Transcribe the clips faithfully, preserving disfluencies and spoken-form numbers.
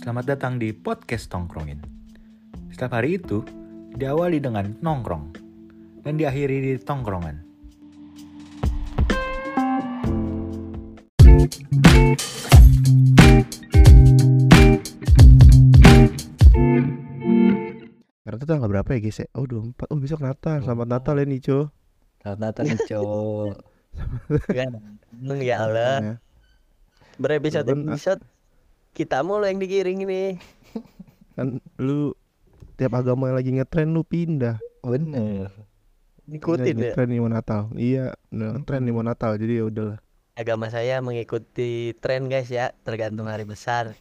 Selamat datang di podcast Tongkrongin. Setiap hari itu diawali dengan nongkrong dan diakhiri di tongkrongan. Karena itu tanggal berapa ya guys ya? Oh dua puluh empat. Oh besok Natal. Selamat Natal ya Nico. Selamat Natal Nico. Ya Allah. Ya. Berepisode Kan, ah, episode kita mulu yang digiring ini. kan lu tiap agama yang lagi ngetren lu pindah. Bener. Ikutin ya. Ngetren nih mau Natal. Iya, ngetren nih mau Natal. Jadi ya udahlah. Agama saya mengikuti tren guys ya, tergantung hari besar.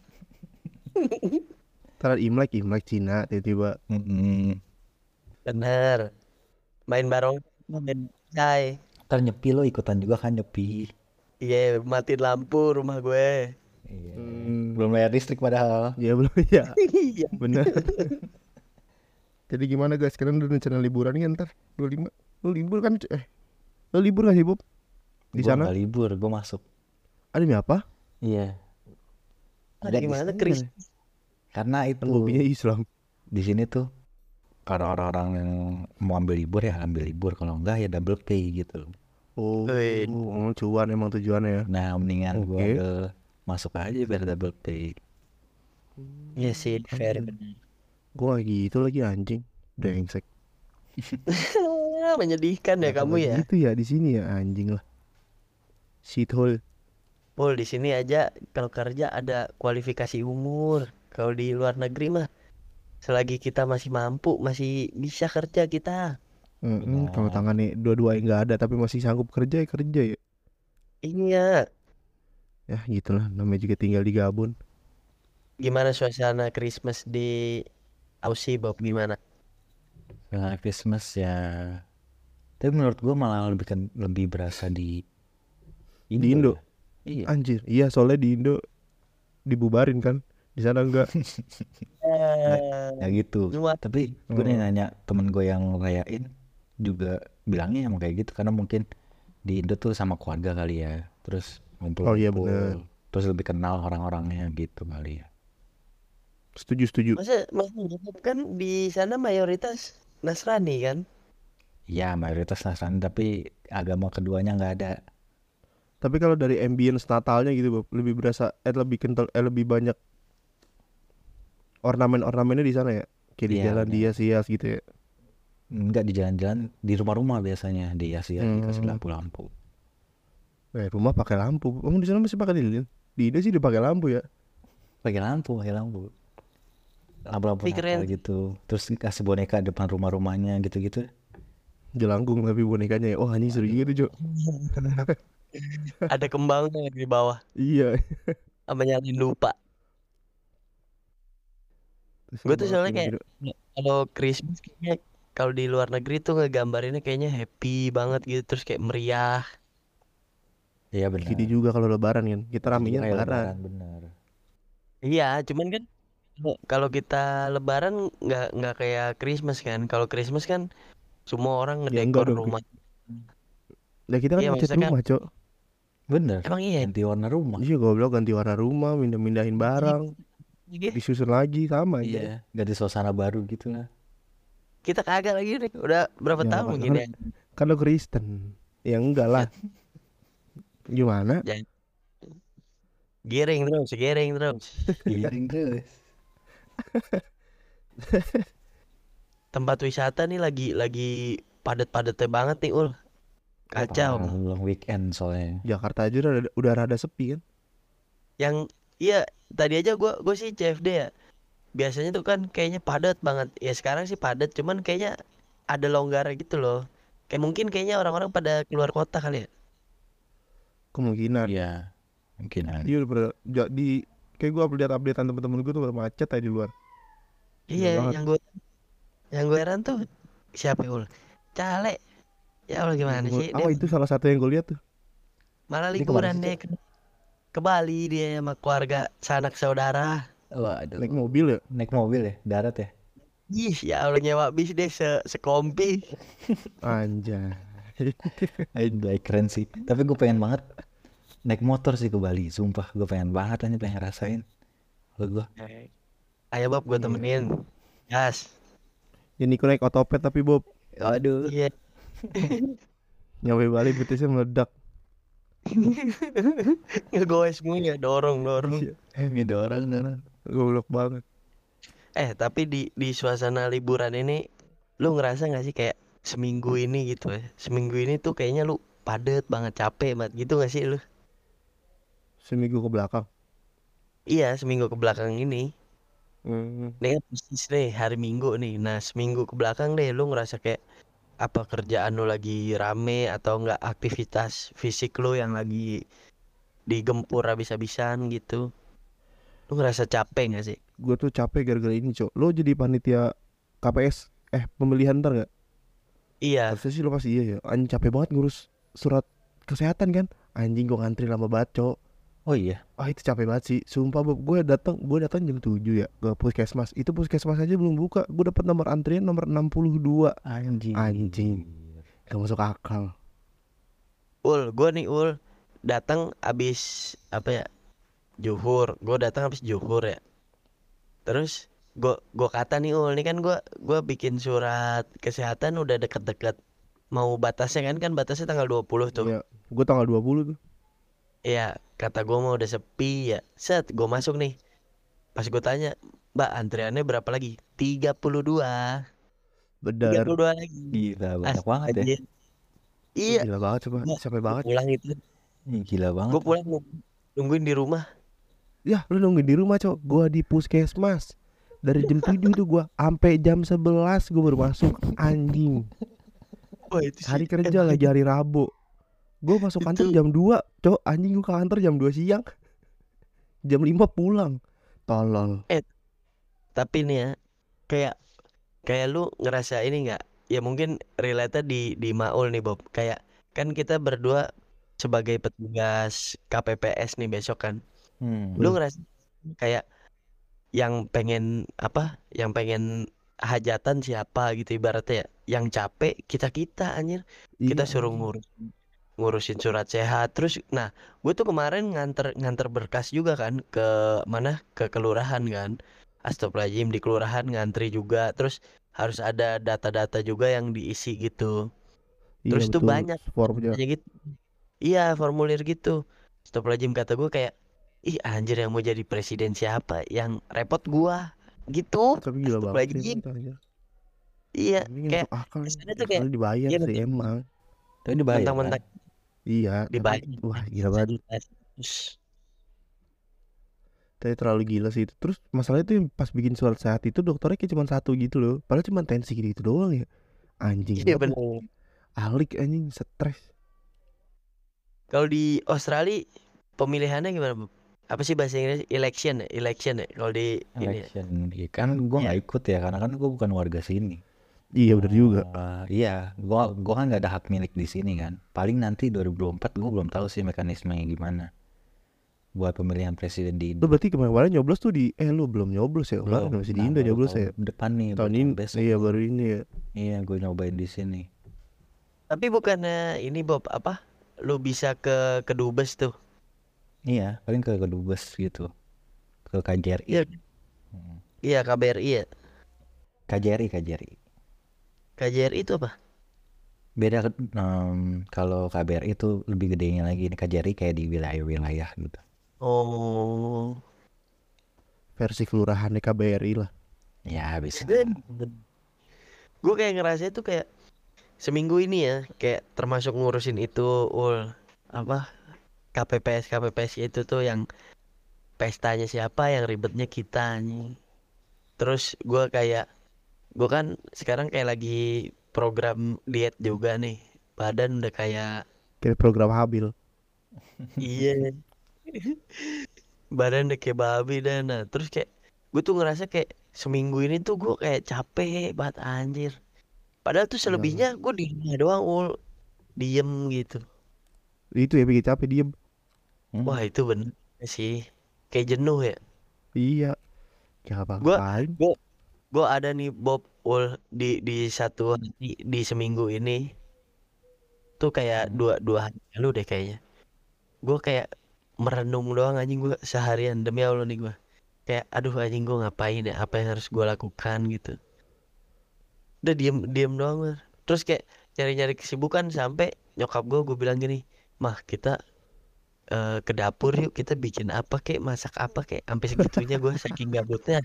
Ntar Imlek, Imlek Cina tiba-tiba. Mm-hmm. Bener. Main bareng, main say. Ntar nyepi lo ikutan juga kan nyepi. Iya, yeah, matiin lampu rumah gue. Iya. Hmm. Belum bayar listrik padahal. Ya belum ya. Iya. Bener. Jadi gimana guys? Kalian udah rencana liburan kan ntar dua puluh lima. Lu libur kan? Eh, lu libur gak sih Bob? Di Gua sana? nggak libur, gue masuk. Ada mie apa? Iya. Ada gimana di sana. Chris? Karena itu Hobinya Islam. di sini tuh kalau orang-orang yang mau ambil libur ya ambil libur, kalau enggak ya double pay gitu. Oh, Wih. oh, cuan emang tujuannya ya. Nah mendingan gue Oke. ambil masuk aja biar double pay. Iya sih, fair bener. Gua kayak gitu lagi anjing. Brengsek. Menyedihkan ya kamu ya. Gitu ya di sini ya anjing lah. Shithole. Pul di sini aja kalau kerja ada kualifikasi umur. Kalau di luar negeri mah selagi kita masih mampu masih bisa kerja kita. Mm-mm, Benar. kalau tangannya dua-dua nggak ada tapi masih sanggup kerja ya kerja ya. Iya. Ya gitulah namanya juga tinggal di Gabun. Gimana suasana Christmas di Aussie Bob gimana? Dengan Christmas ya. Tapi menurut gue malah lebih kan- lebih berasa di Indo. Di Indo? ya. Iya. Anjir, iya soalnya di Indo dibubarin kan. Di sana enggak. Ya gitu. Nuat. Tapi gue Oh. nanya temen gue yang ngerayain juga bilangnya emang kayak gitu karena mungkin di Indo tuh sama keluarga kali ya. Terus ngumpul-ngumpul. Oh iya, bener. Terus lebih kenal orang-orangnya gitu kali ya. Setuju setuju. Masa masa kan di sana mayoritas Nasrani kan? Iya mayoritas Nasrani tapi agama keduanya nggak ada. Tapi kalau dari ambience Natalnya gitu Bob, lebih berasa eh lebih kental eh lebih banyak ornamen-ornamennya di sana ya. Kayak di Iya, jalan bener. dihias-hias gitu ya. Enggak di jalan-jalan, di rumah-rumah biasanya di Asia dikasih Hmm. lampu-lampu. Eh rumah pakai lampu. Kamu di sana masih pakai lilin? Di Indo sih dipakai lampu ya. Pakai lampu, pakai lampu. Lampu-lampu Tapi keren. Natal gitu. Terus kasih boneka depan rumah-rumahnya gitu-gitu. Jelangkung tapi bonekanya ya. Oh anjing seru juga tuh Jo. Ada kembangnya di bawah. Iya. Apa nyalain lupa. Gue tuh soalnya kayak kalau Christmas kayaknya kalau di luar negeri tuh ngegambarinnya kayaknya happy banget gitu terus kayak meriah. Iya benar. Gini juga kalau lebaran kan. Kita ramenya Kayak lebaran. benar. Iya, cuman kan kalau- kalau kita lebaran nggak nggak kayak Christmas kan. Kalau Christmas kan semua orang Ya, enggak ngedekor dong. rumah. Nah kita kan Iya, ngecat maksudnya kan- rumah Cok. Bener. Emang iya. Ganti warna rumah. Iya goblok ganti warna rumah, mindah-mindahin barang, Iya. disusun lagi sama aja. Iya, ganti suasana baru gitu lah. Kita kagak lagi nih. Udah berapa Ya, tahun kan- gini? Kan lo Kristen. Ya enggak lah. Gimana? Giring terus, giring terus. Giring terus. Tempat wisata nih lagi lagi padat-padatnya banget nih Ul. Kacau. Parah, belum weekend soalnya. Jakarta aja udah, udah rada sepi kan? Yang iya tadi aja gua gua sih C F D ya. Biasanya tuh kan kayaknya padat banget. Ya sekarang sih padat, cuman kayaknya ada longgar gitu loh. Kayak mungkin kayaknya orang-orang pada keluar kota kali ya. Kemungkinan. Iya, mungkin ada. Iya udah pada- ja- di kayak gue update updatean temen-temen gue tuh pada macet aja di luar. Iya, banget. yang gue yang gue heran tuh siapa ya Ul? Cale. Ya Allah gimana sih? Oh Dia itu salah satu yang gue lihat tuh. malah Dia kemana liburan sih, deh ke, ke Bali dia sama keluarga sanak saudara. Waduh. Naik mobil ya. Naik mobil ya, darat ya. Ih, ya Allah nyewa bis deh se sekompi. Anjay. Aduh, keren sih. Tapi gue pengen banget naik motor sih ke Bali. Sumpah, gue pengen banget aja pengen rasain. Kalau gue Ayo Bob, gue temenin. Gas. Ya Niko naik otopet tapi Bob Aduh. Iya. nyampe Bali betisnya meledak. Ngegoes mulu ya, dorong dorong. Iya, Eh, ini ada orang orang. goblok banget. Eh tapi di di suasana liburan ini, lu ngerasa nggak sih kayak seminggu ini gitu ya? Seminggu ini tuh kayaknya lu padet banget, capek banget gitu nggak sih lu? Seminggu ke belakang. Iya, seminggu ke belakang ini. Hmm. Nih kan persis nih hari Minggu nih. Nah seminggu ke belakang deh, lu ngerasa kayak apa kerjaan lu lagi rame atau enggak aktivitas fisik lu yang lagi digempur habis-habisan gitu? Lu ngerasa capek nggak sih? Gue tuh capek gara-gara ini cok. Lo jadi panitia K P S eh pemilihan ntar gak? Iya, Harusnya sih lo pasti iya ya. Anjing capek banget ngurus surat kesehatan kan. Anjing gue ngantri lama banget cok. Oh iya. Ah itu capek banget sih. Sumpah Bob, gue datang gue datang jam tujuh ya ke puskesmas. Itu puskesmas aja belum buka. Gue dapat nomor antrian nomor enam puluh dua. Anjing. Anjing. Gak masuk akal. Ul, gue nih Ul datang abis apa ya? Juhur. Gue datang abis juhur ya. Terus gue gue kata nih Ul, ini kan gue gue bikin surat kesehatan udah deket-deket mau batasnya kan kan batasnya tanggal dua puluh tuh. Iya. Gue tanggal dua puluh tuh. Iya, kata gue mau udah sepi ya. Set, gue masuk nih. Pas gue tanya, Mbak antriannya berapa lagi? tiga puluh dua. Bener. tiga puluh dua lagi. Gila banyak banget ya. Astagfirullah. Iya, Gila banget coba. gua, Capek gua banget. pulang itu. Ih, gila banget. Gue pulang nung- nungguin di rumah. Ya lu nungguin di rumah cok. Gue di puskesmas. Dari jam tujuh tuh gue sampai jam sebelas gue baru masuk. Anjing. Wah itu sih Hari kerja emang lagi hari Rabu. Gue masuk kantor itu. jam dua cok. Anjing gue ke kantor jam dua siang. Jam lima pulang. Tolol. Eh tapi nih ya, kayak kayak lu ngerasa ini nggak? Ya mungkin relate di di Maul nih Bob. Kayak kan kita berdua sebagai petugas K P P S nih besok kan. Hmm. Lu ngerasa kayak yang pengen apa? Yang pengen hajatan siapa gitu ibaratnya ya. Yang capek kita-kita anjir. Kita Iya, suruh anjing. ngurus ngurusin surat sehat. Terus nah, gue tuh kemarin nganter nganter berkas juga kan ke mana? Ke kelurahan kan. Astagfirullahaladzim di kelurahan ngantri juga. Terus harus ada data-data juga yang diisi gitu. Iya Terus tuh betul. banyak Formnya. aja gitu. Iya, formulir gitu. Astagfirullahaladzim kata gue kayak, ih anjir yang mau jadi presiden siapa? Yang repot gua gitu. Tapi gila banget sih Astagfirullahaladzim. itu anjir. Iya, Ini nggak kayak masuk akal. kesannya tuh kayak Soalnya dibayar iya sih mentang- emang. Tapi dibayar kan? mentang-mentang Iya. Tapi dibayar wah gila banget. Terus Tapi terlalu gila sih itu. Terus masalahnya tuh yang pas bikin surat sehat itu dokternya kayak cuma satu gitu loh. Padahal cuma tensi gitu doang ya. Anjing iya banget. bener. Alik anjing stres. Kalau di Australia pemilihannya gimana, Bu? Apa sih bahasa Inggris? Election ya? Election ya? Kalau di ini ya? Election. Iya, kan gue Iya. nggak ikut ya karena kan gue bukan warga sini. Iya bener juga. Eh, iya, gua gua kan nggak ada hak milik di sini kan. Paling nanti dua ribu dua puluh empat gua belum tahu sih mekanismenya gimana buat pemilihan presiden di Lu Indo. berarti kemarin nyoblos tuh di eh lu belum nyoblos ya? Kemarin Belum. masih di Nah, Indo baru nyoblos ya. tahun depan nih, Tahun baru ini tahun besok. iya baru ini ya. Iya, gue nyobain di sini. Tapi bukannya ini Bob apa? Lu bisa ke Kedubes tuh. Iya, paling ke kedubes gitu, ke K J R I. Iya, Hmm. iya K B R I ya. K J R I, K J R I. K J R I itu apa? Beda em, kalau K B R I itu lebih gedenya lagi. Ini K J R I kayak di wilayah-wilayah gitu. Oh. Versi kelurahan K B R I lah. Ya, bisa. Gue kayak ngerasa itu kayak seminggu ini ya, kayak termasuk ngurusin itu ul apa K P P S K P P S itu tuh yang pestanya siapa, yang ribetnya kita nih. Terus gue kayak gue kan sekarang kayak lagi program diet juga nih, badan udah kayak Kayak program Habil. iya badan udah kayak babi dan nah terus kayak gue tuh ngerasa kayak seminggu ini tuh gue kayak capek banget anjir. Padahal tuh selebihnya gue di rumah doang ul diem gitu. Itu ya bikin capek diem. Hmm. Wah itu bener sih, kayak jenuh ya. Iya. Gak Gue apa-apain. gue gue ada nih Bob ul di di satu hari di seminggu ini tuh kayak Hmm. dua dua hari lalu deh kayaknya. Gue kayak merenung doang anjing gue seharian demi Allah nih gue. kayak aduh anjing gue ngapain ya, apa yang harus gue lakukan gitu. Udah diem diem doang Mar. Terus kayak nyari-nyari kesibukan sampai nyokap gue gue bilang gini, mah kita eh, ke dapur yuk, kita bikin apa kek, masak apa kek, sampai segitunya gue saking gabutnya.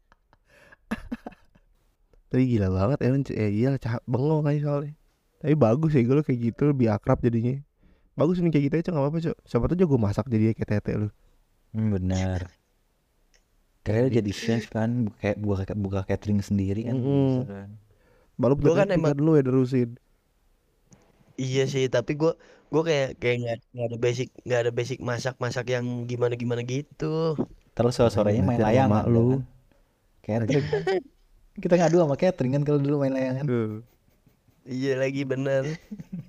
Tapi gila banget emang. Eh iya cah bengong aja soalnya. Tapi bagus ya gue kayak gitu lebih akrab jadinya. Bagus nih kayak gitu aja nggak apa-apa cok. Siapa tuh jago masak jadi kayak tete lu. Hmm, benar. Kayaknya jadi chef kan, kayak buka buka catering sendiri kan Mm-mm. bisa kan. Baru Gue kan kan emang dulu ya terusin. iya sih, tapi gue gue kayak kayak nggak nggak ada basic nggak ada basic masak masak yang gimana gimana gitu. Terus Makanya sore-sorenya main belajar sama layangan mak lu. kan. Catering. Kita ngadu sama catering kan kalau dulu main layangan. Tuh. Iya lagi bener.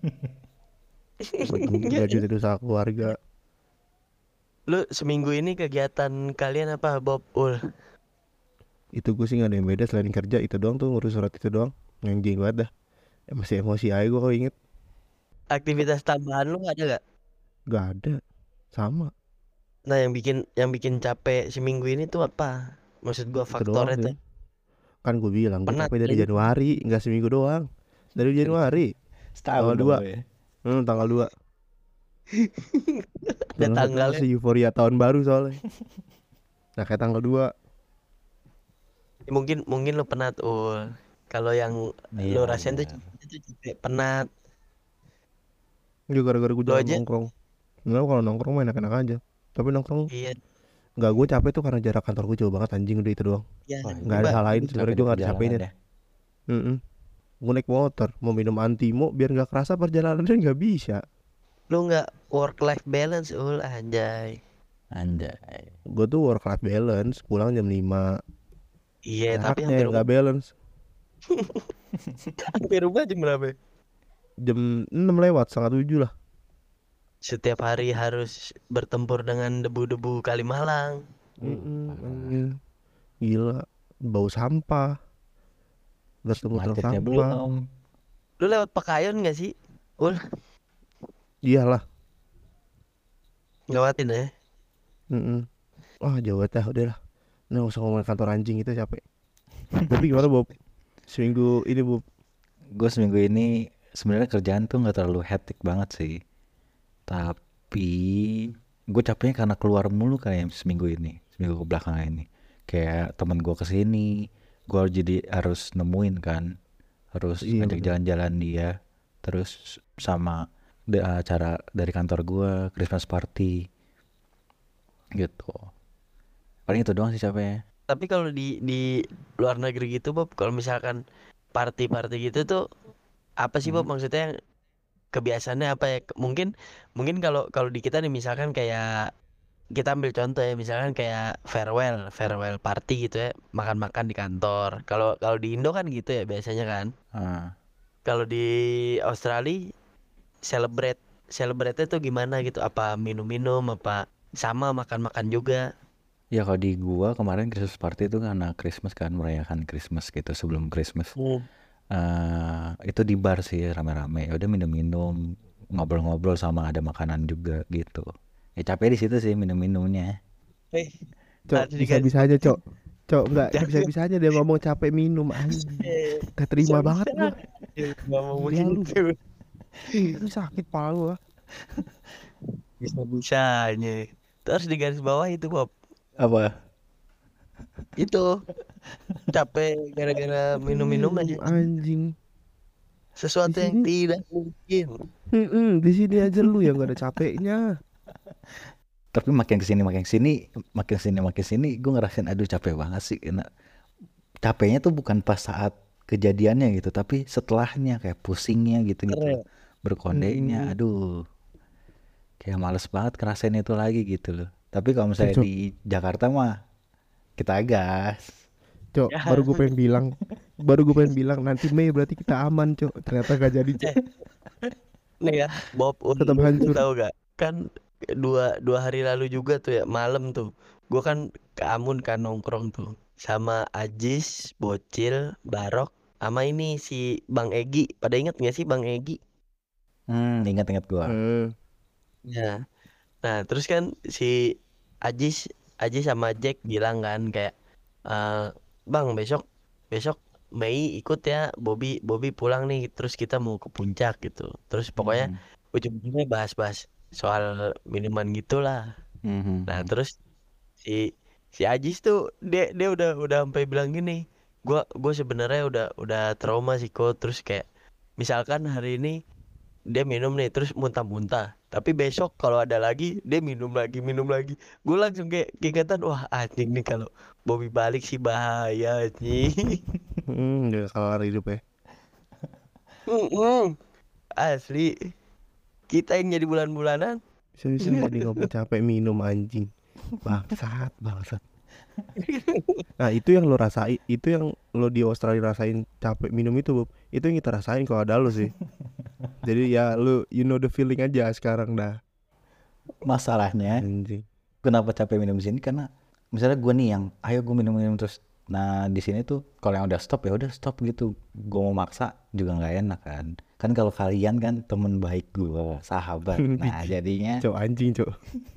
Gak jadi usaha keluarga. Lu seminggu ini kegiatan kalian apa Bob Ul? Itu gue sih gak ada yang beda selain kerja itu doang tuh, ngurus surat itu doang. Anjing banget dah. Eh, masih emosi aja gue kalau inget. Aktivitas tambahan lu ada gak? Gak ada. Sama. Nah yang bikin yang bikin capek seminggu ini tuh apa? Maksud gua Itu doang faktornya tuh sih. Kan gue bilang gue penat capek dari kayaknya. Januari. Gak seminggu doang. Dari Januari. Setahun Tanggal dong dua. gue ya. Hmm, tanggal dua. Ada Tanggal satu tanggalnya. masih euforia tahun baru soalnya. Nah kayak tanggal dua. Ya, mungkin mungkin lu penat Ul. Kalau yang lu Iya, rasain tuh benar. itu capek penat. Juga gara-gara gue Lu jarang aja nongkrong. Sebenernya kalau nongkrong mah enak-enak aja. Tapi nongkrong iya gak, gue capek tuh karena jarak kantor gue jauh banget anjing, udah itu doang. ya Wah, Gak ada Mbak. hal lain capek sebenarnya, di gue gak ada perjalanan capeknya. ya. Mm-mm. Gue naik motor mau minum antimo biar gak kerasa perjalanannya, gak bisa. Lu nggak work life balance Ul anjay. Anjay. Gue tuh work life balance, pulang jam lima. Iya tapi Jaraknya hampir yang gak balance. hampir rumah jam berapa? Jam enam lewat, setengah tujuh lah. Setiap hari harus bertempur dengan debu-debu Kalimalang. Mm-mm, parah. anjing. Gila. Bau sampah. Bertemu tong Macetnya sampah. belum. Lu lewat Pekayon gak sih Ul? Iyalah. Lewatin ya. Mm-mm. Wah jauh banget dah, udah lah. Nah gak usah ngomongin kantor anjing itu, capek. Tapi gimana Bob? Seminggu ini Bob. Gue seminggu ini sebenarnya kerjaan tuh nggak terlalu hectic banget sih. Tapi gue capeknya karena keluar mulu kayak seminggu ini, seminggu kebelakangan ini. Kayak temen gue kesini, gue jadi harus nemuin kan, harus Iya, ngajak bener. jalan-jalan dia. Terus sama de- acara dari kantor gue, Christmas party, gitu. Paling itu doang sih capeknya. Tapi kalau di di luar negeri gitu Bob, kalau misalkan party-party gitu tuh apa sih Bob Hmm. maksudnya yang kebiasaannya apa ya? Ke- Mungkin mungkin kalau kalau di kita nih misalkan kayak kita ambil contoh ya, misalkan kayak farewell, farewell party gitu ya, makan-makan di kantor. Kalau kalau di Indo kan gitu ya biasanya kan. Ah, Kalau di Australia celebrate celebrate tuh gimana gitu? Apa minum-minum apa sama makan-makan juga? ya kalau di gua kemarin Christmas party itu karena Christmas kan, merayakan Christmas gitu sebelum Christmas. Hmm. eh itu di bar sih rame-rame. Ya udah minum-minum, ngobrol-ngobrol sama ada makanan juga gitu. Ya capek di situ sih minum-minumnya. Eh, Cok, harus digaris bisa-bisa aja Cok. Cok, enggak, Jangan. bisa-bisa aja dia ngomong capek minum anjing. Eh, Gak terima bisa-bisa. banget gua. ngomong Gila lu. begitu. Ini sakit pala gua. Bisa-bisanya. Terus di garis bawah itu Bob. Apa? Itu capek gara-gara minum-minum aja. Anjing. Sesuatu Di yang sini- tidak mungkin. Mm-mm, di sini aja lu yang gak ada capeknya. Tapi makin kesini makin kesini makin kesini makin kesini gue ngerasain aduh capek banget sih. Nah, capeknya tuh bukan pas saat kejadiannya gitu, tapi setelahnya kayak pusingnya gitu gitu, Keren. berkondenya, Mm-mm. aduh, kayak males banget ngerasain itu lagi gitu loh. Tapi kalau misalnya Cok. di Jakarta mah kita gas. Cok, Ya. baru gue pengen bilang, baru gue pengen bilang nanti Mei berarti kita aman Cok. Ternyata gak jadi Cok. Nih ya, Bob, un- Tetap lu hancur. tahu gak? Kan dua dua hari lalu juga tuh ya malam tuh, gua kan ke Amun kan nongkrong tuh sama Ajis, Bocil, Barok, sama ini si Bang Egi. Pada inget nggak sih Bang Egi? Hmm, ingat-ingat gua. Eh, Ya. Nah terus kan si Ajis Aji sama Jack bilang kan kayak eh bang besok besok Mei ikut ya Bobby Bobby pulang nih terus kita mau ke puncak gitu terus pokoknya Mhm. ujung-ujungnya bahas-bahas soal minuman gitulah. Nah Mhm. terus si si Ajis tuh dia dia udah udah sampai bilang gini gua gua sebenarnya udah udah trauma sih kok terus kayak misalkan hari ini dia minum nih terus muntah-muntah tapi besok kalau ada lagi dia minum lagi minum lagi gue langsung kayak keingetan wah anjing nih kalau Bobby balik sih bahaya anjing. Hmm, gak kelar hidup ya. Mm-mm. Asli kita yang jadi bulan-bulanan. Bisa-bisa jadi ngomong capek minum anjing. Bangsat, bangsat. Nah itu yang lo rasain, itu yang lo di Australia rasain capek minum itu Bob. Itu yang kita rasain kalau ada lo sih. Jadi ya lo you know the feeling aja sekarang dah. Masalahnya Anjing. kenapa capek minum di sini karena misalnya gue nih yang ayo gue minum-minum terus. Nah di sini tuh kalau yang udah stop ya udah stop gitu. Gue mau maksa juga nggak enak kan. Kan kalau kalian kan temen baik gue, sahabat. Nah jadinya Cok anjing cok.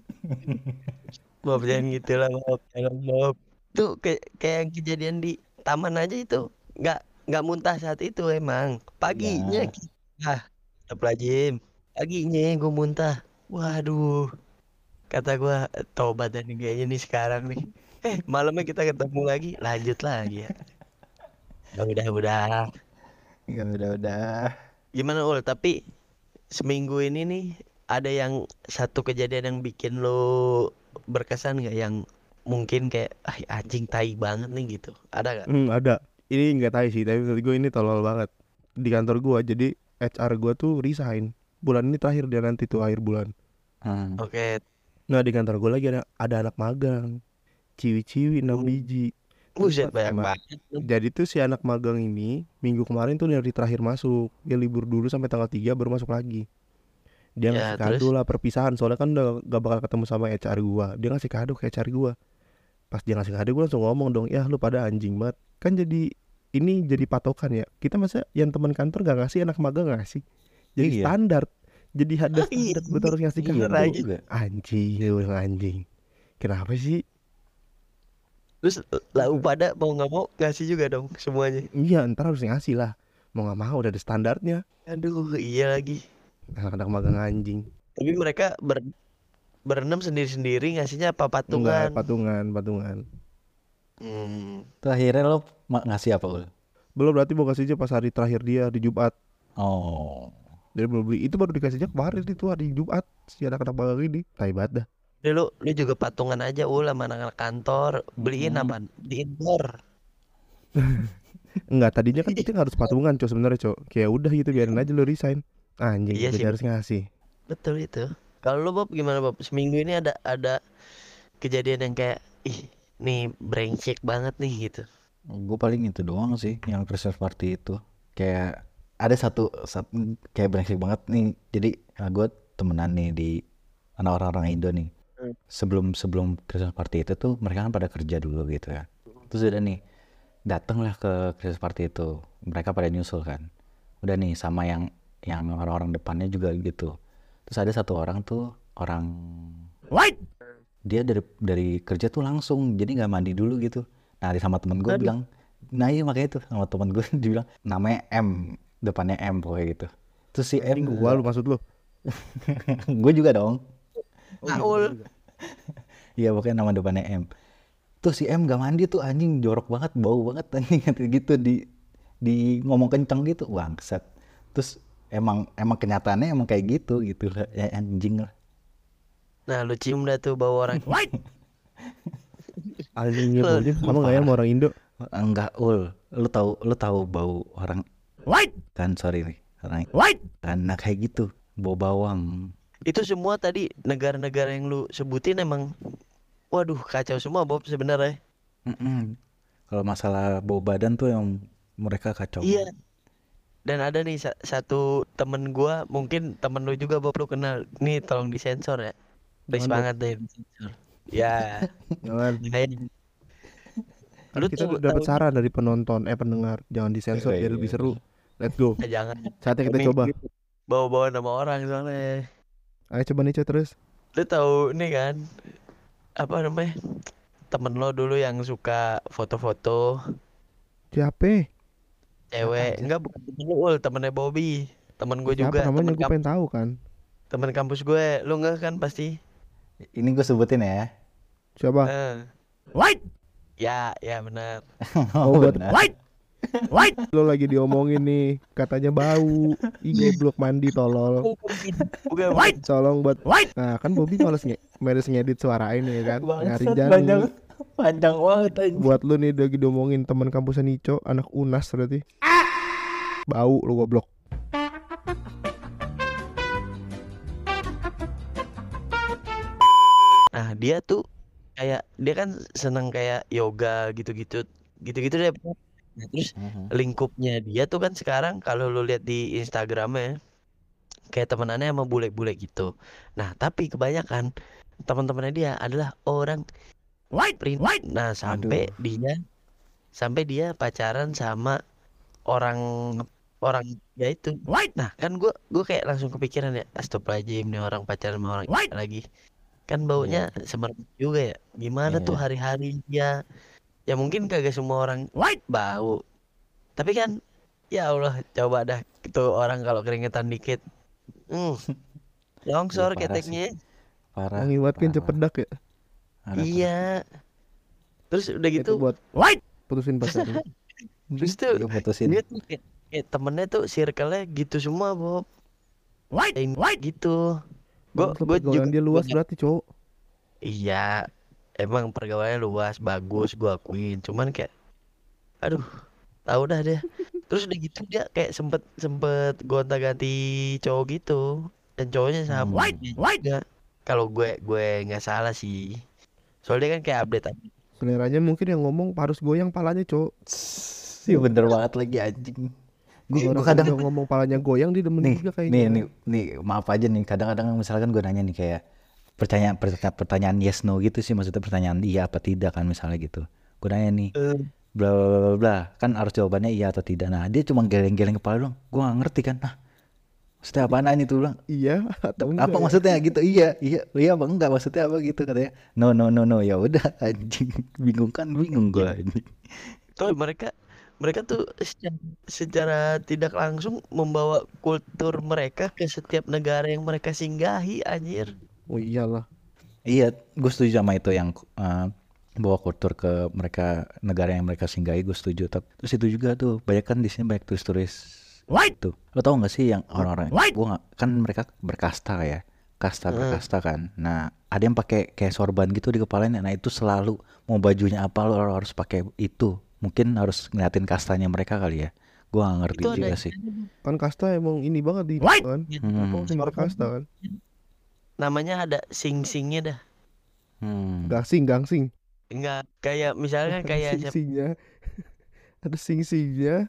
Bob jangan gitu lah Bob jangan Bob tuh kayak kayak yang kejadian di taman aja itu nggak nggak muntah saat itu emang paginya ya ah Astagfirullahaladzim paginya gue muntah waduh kata gue tobat dan kayaknya nih sekarang nih eh malamnya kita ketemu lagi lanjut lagi ya. Ya udah udah ya udah-udah. gimana ul tapi seminggu ini nih ada yang satu kejadian yang bikin lo berkesan nggak yang mungkin kayak ah anjing tai banget nih gitu ada gak? Hmm, ada. Ini nggak tahu sih, tapi menurut gue ini tolol banget. Di kantor gue, jadi H R gue tuh resign. Bulan ini terakhir dia nanti tuh akhir bulan. Hmm. Oke. Nah di kantor gue lagi ada ada anak magang, ciwi-ciwi enam Hmm. biji. Buset banyak Emang. banget tuh. Jadi tuh si anak magang ini minggu kemarin tuh dari terakhir masuk. Dia libur dulu sampai tanggal tiga baru masuk lagi. Dia Ya ngasih kado terus lah perpisahan, soalnya kan udah gak bakal ketemu sama H R gua. Dia ngasih kado ke H R gua. Pas dia ngasih kado gua langsung ngomong dong, ya lu pada anjing banget. Kan jadi ini jadi patokan ya. Kita masa yang teman kantor gak ngasih, anak magang ngasih. Jadi Iya. standar. Jadi ada Iya, standar betul harus ngasih Iya bener kado. aja. juga. Anjing, lu yang anjing. Kenapa sih? Terus lau pada mau nggak mau ngasih juga dong semuanya. Iya, ntar harus ngasih lah. Mau gak mau udah ada standarnya. Aduh iya lagi. Anak-anak magang anjing. Tapi mereka ber berenam sendiri-sendiri ngasihnya apa Enggak, patungan? patungan, patungan. Hmm. Tuh akhirnya lo ma- ngasih apa ul? Belum, berarti mau kasihnya pas hari terakhir dia di Jumat. Oh. Dia belum beli. Itu baru dikasihnya kemarin itu hari Jumat. Si anak-anak magang ini. Tai banget dah. Jadi lu, lu juga patungan aja ul sama anak-anak kantor beliin Mm-mm. apa? Beliin bor. Enggak, tadinya kan kita harus patungan cok sebenarnya cok. Kayak udah gitu biarin aja lu resign. Anjing, Iya jadi sih. harus ngasih. Betul itu. Kalau lu Bob gimana Bob? Seminggu ini ada ada kejadian yang kayak ih nih brengsek banget nih gitu. Gue paling itu doang sih yang Christmas party itu. Kayak ada satu, satu kayak brengsek banget nih. Jadi gue temenan nih di anak orang-orang Indo nih. Hmm. Sebelum sebelum Christmas party itu tuh mereka kan pada kerja dulu gitu ya. Terus udah nih datanglah ke Christmas party itu. Mereka pada nyusul kan. Udah nih sama yang yang orang-orang depannya juga gitu. Terus ada satu orang tuh orang What? dia dari dari kerja tuh langsung jadi nggak mandi dulu gitu. Nah sama temen gue Aduh. bilang, nah iya makanya tuh sama temen gue dibilang namanya M, depannya M pokoknya gitu. Terus si M, Gua lu maksud lu? gue juga dong. Aul. Iya pokoknya nama depannya M. Tuh si M gak mandi tuh anjing jorok banget, bau banget anjing gitu di di ngomong kenceng gitu, bangsat. Terus emang emang kenyataannya emang kayak gitu gitu lah, ya, anjing lah. Nah lu cium dah tuh bau orang. Anjingnya Lu- baunya sama nggak ya sama orang Indo? Enggak ul, lu tahu lu tahu bau orang What? kan sorry nih orang What? kan nah kayak gitu bau bawang. Itu semua tadi negara-negara yang lu sebutin emang waduh kacau semua Bob sebenarnya. Mm-mm. Kalau masalah bau badan tuh yang mereka kacau. Iya. Dan ada nih sa- satu temen gua, mungkin temen lu juga Bob lu kenal. Nih tolong disensor ya. Please Jangan, Bob. banget deh disensor. Ya. Jangan. Jangan. Kan Lu kita tuh udah dapat tahu saran dari penonton, eh pendengar, jangan disensor Iya, biar iya, lebih iya. seru. Let's go. Eh, jangan. Saatnya kita Ini coba. bawa-bawa nama orang soalnya. Ayo coba nih Cok, terus. Lu tahu nih kan apa namanya, temen lo dulu yang suka foto-foto Siapa? cewek, aja. enggak bukan temen lo, Ul, temennya Bobby, temen gue Siapa juga, namanya? temen Gue kamp pengen tahu kan. temen kampus gue, lo nggak kan pasti. Ini gue sebutin ya. Siapa? Eh, White, ya ya benar. Oh, buat benar. white, white. lo lagi diomongin nih, katanya bau. Ih, goblok, mandi tolol. Bukan White. Tolong buat. White. Nah, kan Bobby males nge males ngedit suara ini ya kan. Nyari Bangsat, Jani. panjang panjang banget anjing. Buat lu nih lagi diomongin teman kampusnya Nico, anak Unas berarti. Bau lu goblok. Nah dia tuh kayak dia kan seneng kayak yoga gitu-gitu gitu-gitu deh. Nah, terus Mhm. lingkupnya dia tuh kan sekarang kalau lu lihat di Instagramnya kayak temenannya sama bule-bule gitu. Nah tapi kebanyakan teman-temannya dia adalah orang White. print. White. Nah sampai Aduh. dia sampai dia pacaran sama orang orang ya itu. White. Nah kan gue gue kayak langsung kepikiran ya, astagfirullahaladzim nih orang pacaran sama orang White. lagi. Kan baunya semerbak juga ya. Gimana tuh Iya. hari-hari dia? Ya mungkin kagak semua orang White. bau. Tapi kan ya Allah, coba dah itu orang kalau keringetan dikit. Hmm. Longsor Iya, parah keteknya. Parah. Wangi banget kan parah, cepedak ya. parah, parah. Iya. Terus udah gitu, Itu buat White. putusin pacarnya. terus tuh Iya, putusin. dia tuh kayak, kayak temennya tuh circle-nya gitu semua, Bob. White. Kayak White. gitu. Gue Bagus, gue juga pergaulan dia luas gua- berarti, cowok. Iya, emang pergaulannya luas, bagus, gue akuin. Cuman kayak, aduh, tahu dah dia. Terus udah gitu dia kayak sempet sempet gonta-ganti cowok gitu, dan cowoknya sama Hmm. White. dia White. juga. Kalau gue gue nggak salah sih, soalnya kan kayak update update. Seleranya mungkin yang ngomong harus goyang palanya, cowok. Iya bener banget lagi anjing. Gue Kalau gue orang kadang udah ngomong palanya goyang dia demen nih juga kayaknya. nih nih nih maaf aja nih kadang-kadang misalkan gue nanya nih kayak pertanyaan pertanyaan, pertanyaan yes no gitu sih, maksudnya pertanyaan iya apa tidak kan misalnya gitu. Gue nanya nih Eh, bla bla bla bla kan harus jawabannya iya atau tidak. Nah dia cuma geleng-geleng kepala doang. Gue gak ngerti kan. Nah maksudnya apaan aja tuh bilang. Iya atau enggak? Apa ya? maksudnya gitu? Iya iya iya apa enggak maksudnya apa gitu katanya. No no no no ya udah anjing bingung kan bingung gue anjing. Tuh mereka mereka tuh secara, secara tidak langsung membawa kultur mereka ke setiap negara yang mereka singgahi, anjir. Oh iyalah. Iya, gue setuju sama itu yang uh, bawa kultur ke mereka negara yang mereka singgahi, gue setuju. Tapi terus itu juga tuh banyak kan di sini banyak turis-turis White. tuh. Lo tau gak sih yang orang-orang White. gue nggak kan mereka berkasta ya, kasta Hmm. berkasta kan. Nah ada yang pakai kayak sorban gitu di kepalanya. Nah itu selalu mau bajunya apa lo harus pakai itu. Mungkin harus ngeliatin kastanya mereka kali ya. Gue gak ngerti Itu ada juga sih. Kan kasta emang ini banget di White. kan. Hmm. Sumber kasta kan. namanya ada sing-singnya dah. Hmm. Gangsing, gangsing. Enggak kayak misalnya kayak siapa- sing-singnya. Ada sing-singnya.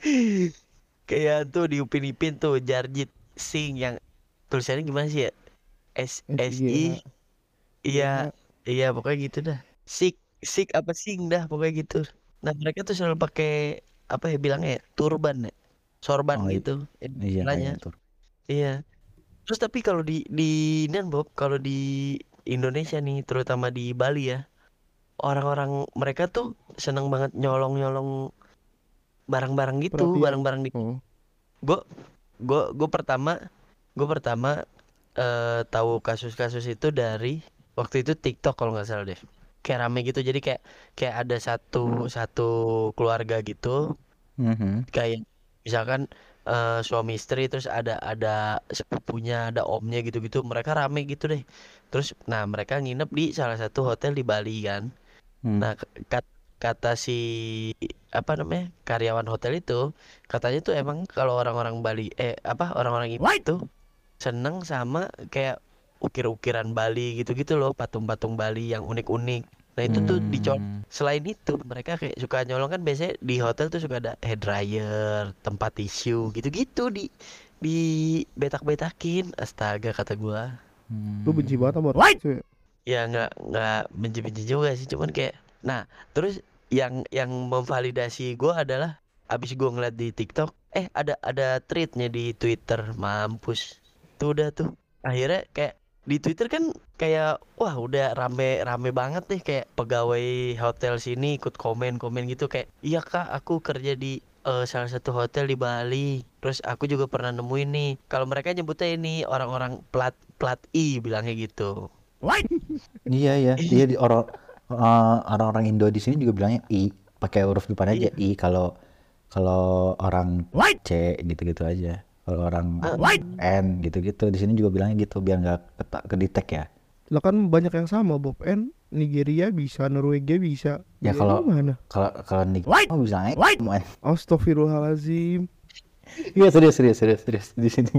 kayak tuh di Upin Ipin tuh Jarjit Sing yang tulisannya gimana sih ya? S S I iya iya pokoknya gitu dah. Sik sik apa sing dah pokoknya gitu. Nah mereka tuh selalu pakai apa ya bilangnya ya? Turban ya, sorban Oh, i- gitu Iya istilahnya. kayak gitu. Iya. Terus tapi kalau di di Nan Bob, kalau di Indonesia nih, terutama di Bali ya, orang-orang mereka tuh seneng banget nyolong-nyolong barang-barang gitu, Perhatian. barang-barang di. Oh. Gue gue gue pertama gue pertama eh, tahu kasus-kasus itu dari waktu itu TikTok kalau nggak salah deh. Kayak rame gitu, jadi kayak kayak ada satu satu keluarga gitu, Mhm. kayak misalkan eh, suami istri, terus ada ada sepupunya, ada omnya gitu-gitu, mereka rame gitu deh. Terus nah mereka nginep di salah satu hotel di Bali kan. Hmm. Nah k- kat- kata si apa namanya karyawan hotel itu, katanya tuh emang kalau orang-orang Bali eh apa orang-orang itu seneng sama kayak ukir-ukiran Bali gitu-gitu loh, patung-patung Bali yang unik-unik. Nah itu tuh dicolong. Hmm. Selain itu mereka kayak suka nyolong kan, biasanya di hotel tuh suka ada hair dryer, tempat tisu gitu-gitu di di betak-betakin. Astaga kata gua. Hmm. Lu benci banget sama White. cewek. Ya nggak nggak benci-benci juga sih, cuman kayak nah terus yang yang memvalidasi gua adalah abis gua ngeliat di TikTok, eh ada ada tweetnya di Twitter, mampus tuh udah tuh akhirnya kayak di Twitter kan kayak wah udah rame rame banget nih, kayak pegawai hotel sini ikut komen komen gitu kayak iya kak aku kerja di eh, salah satu hotel di Bali, terus aku juga pernah nemuin nih, kalau mereka nyebutnya ini orang-orang plat plat I bilangnya gitu. Iya iya, dia di orang eh, orang-orang Indo di sini juga bilangnya I, pakai huruf depan aja I. Kalau kalau orang C gitu-gitu aja. Kalau orang N gitu-gitu di sini juga bilangnya gitu biar nggak ketak kedetek ya. Lah kan banyak yang sama Bob. N Nigeria bisa, Norwegia bisa. Ya Dia kalau mana? kalau kalau nih oh bilangnya man. Astagfirullahalazim. Iya serius serius serius serius di sini.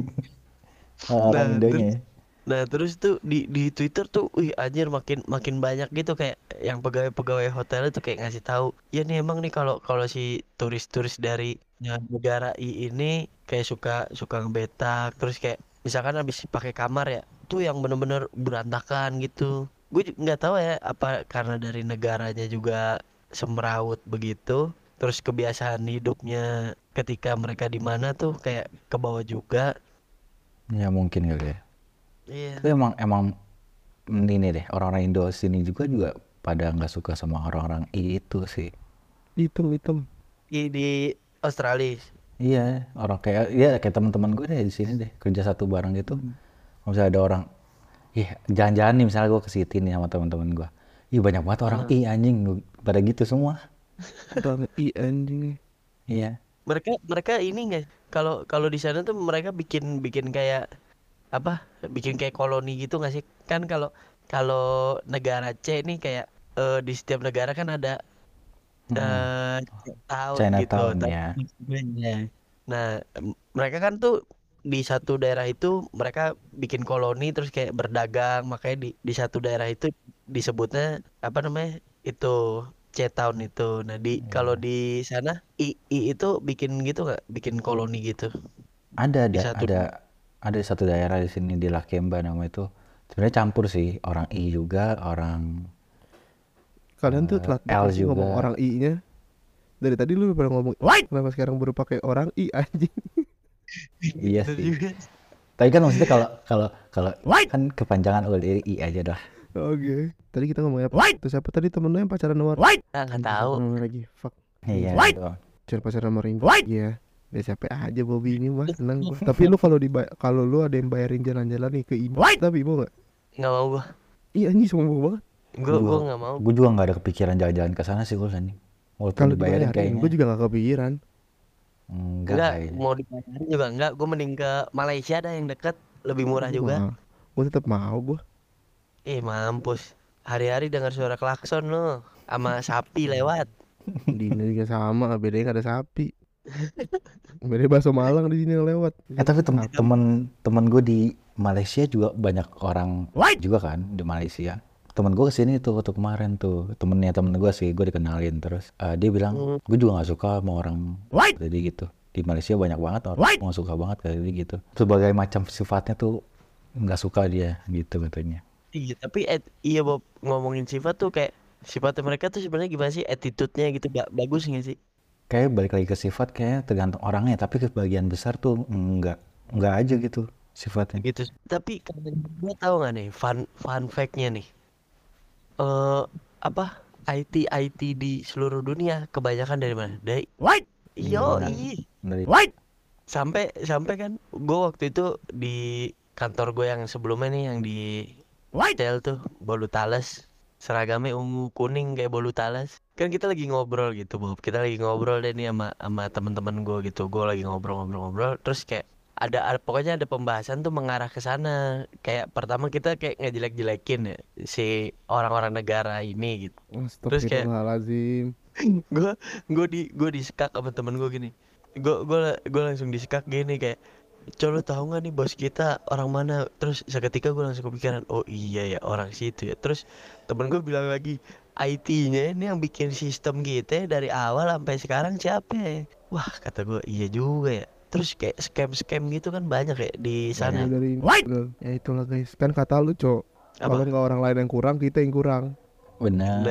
Orang Nah, Indonya ya. Nah terus tuh di di Twitter tuh, wih anjir makin makin banyak gitu kayak yang pegawai-pegawai hotel itu kayak ngasih tahu, ya nih emang nih kalau kalau si turis-turis dari ya, negara I ini kayak suka suka ngebetak, terus kayak misalkan habis pakai kamar ya, tuh yang bener-bener berantakan gitu. Gue ju- nggak tahu ya apa karena dari negaranya juga semrawut begitu, terus kebiasaan hidupnya ketika mereka di mana tuh kayak ke bawah juga. Ya mungkin kali ya. Iya. Tapi emang emang ini deh orang-orang Indo sini juga juga pada nggak suka sama orang-orang I itu sih. Hitam-hitam. Di, di Australia. Iya, orang kayak ya kayak teman-teman gue deh di sini deh kerja satu bareng gitu. Kalau misalnya ada orang, ih jalan-jalan nih misalnya gue ke City nih sama teman-teman gue, ih banyak banget orang I anjing pada gitu semua. Banget i anjing. Iya, Mereka mereka ini nggak, kalau kalau di sana tuh mereka bikin bikin kayak apa? Bikin kayak koloni gitu nggak sih? Kan kalau kalau negara C nih kayak eh, di setiap negara kan ada Mm-mm. eh tahun gitu. Chinatown Tapi ya. sebenarnya. Nah, em- mereka kan tuh di satu daerah itu mereka bikin koloni terus kayak berdagang, makanya di di satu daerah itu disebutnya apa namanya? Itu C-Town itu. Nah, di kalau di sana I, I itu bikin gitu nggak? Bikin koloni gitu Ada di ada satu. ada ada satu daerah di sini di Lakemba nama itu. Sebenarnya campur sih orang I juga orang Kalian tuh eh, telat L banget sih ngomong juga. orang I-nya. Dari tadi lu pada ngomong kenapa sekarang baru pakai orang I anjing. Iya Bener sih. juga. Tapi kan maksudnya kalau kalau kalau kan kepanjangan udah dari I aja dah. Oke. Tadi kita ngomongnya apa? Terus siapa tadi temen lu yang pacaran sama Nah, nggak tahu. Siapa namanya lagi? Fuck. Iya gitu. Cuma pacaran sama Ringo. Iya. Ya siapa aja Bobby ini mah seneng gua. Tapi lu kalau diba kalau lu ada yang bayarin jalan-jalan nih ke Ibu, tapi mau nggak? Nggak mau gua. Iya anjing sombong banget. Gua gua nggak mau. Gue juga nggak ada kepikiran jalan-jalan ke sana sih gue anjing. Walaupun Kalau dibayarin dibayarin, kayaknya gue juga gak kepikiran. enggak Enggak, kayaknya. mau dibayarin juga enggak. Gue mending ke Malaysia dah yang deket, lebih murah juga. Gue tetap mau gue. Eh mampus, hari-hari dengar suara klakson lo, sama sapi lewat. Di ini juga sama, bedanya gak ada sapi. Bedanya bakso Malang di sini yang lewat. Eh tapi tem temen temen gue di Malaysia juga banyak orang juga kan di Malaysia. Temen gue kesini tuh waktu kemarin tuh temennya temen gue sih gue dikenalin terus eh, dia bilang gue juga nggak suka sama orang jadi gitu di Malaysia banyak banget orang nggak suka banget kayak gitu sebagai macam sifatnya tuh nggak suka dia gitu katanya. Iya, tapi et, iya Bob, ngomongin sifat tuh kayak sifatnya mereka tuh sebenarnya gimana sih, attitude-nya gitu, ba- bagus nggak sih? Kayak balik lagi ke sifat kayak tergantung orangnya tapi kebagian besar tuh enggak enggak aja gitu sifatnya. Gitu. Tapi kalian berdua tahu nggak nih fun fun fact-nya nih? Eh apa? I T I T di seluruh dunia kebanyakan dari mana? Dari Yo, Dari- dari sampai sampai kan gue waktu itu di kantor gue yang sebelumnya nih yang di hotel tuh bolu tales, seragamnya ungu kuning kayak bolu tales. Kan kita lagi ngobrol gitu Bob, kita lagi ngobrol deh nih sama sama teman-teman gue gitu, gue lagi ngobrol-ngobrol-ngobrol terus kayak ada, ada pokoknya ada pembahasan tuh mengarah ke sana. Kayak pertama kita kayak ngejelek-jelekin ya si orang-orang negara ini gitu. Terus kayak Astagfirullahaladzim. gue gue di gue disekak sama temen gue gini, gue gue gue langsung disekak gini kayak, coba tahu nggak nih bos kita orang mana? Terus seketika gue langsung kepikiran, oh iya ya orang situ ya. Terus temen gue bilang lagi, I T-nya ini yang bikin sistem kita dari awal sampai sekarang siapa ya? Wah kata gue iya juga ya. Terus kayak scam-scam gitu kan banyak ya di sana. Ada dari ya itulah guys. Kan kata lu cok, Apa? kalau nggak orang lain yang kurang, kita yang kurang. benar.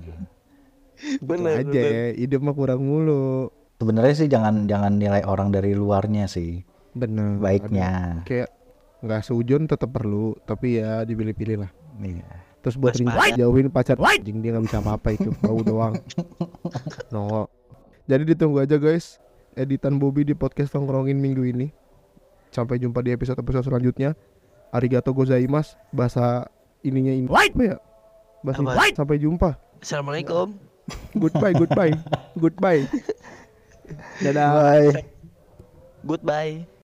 Bener, Itu aja bener. ya, hidup mah kurang mulu. Sebenarnya sih jangan jangan nilai orang dari luarnya sih Bener. baiknya. Kayak nggak seujon tetap perlu, tapi ya dipilih-pilih lah. Iya. Terus buat Waspada. rinci jauhin pacar anjing, dia nggak bisa apa-apa itu, bau doang. No. Jadi ditunggu aja guys editan Bobby di podcast Tongkrongin minggu ini. Sampai jumpa di episode-episode selanjutnya. Arigato gozaimasu, bahasa ininya ini apa ya? Bahasa Apa? Inggris. Sampai jumpa. Assalamualaikum. Goodbye, goodbye, goodbye. Dadah. Bye. Goodbye.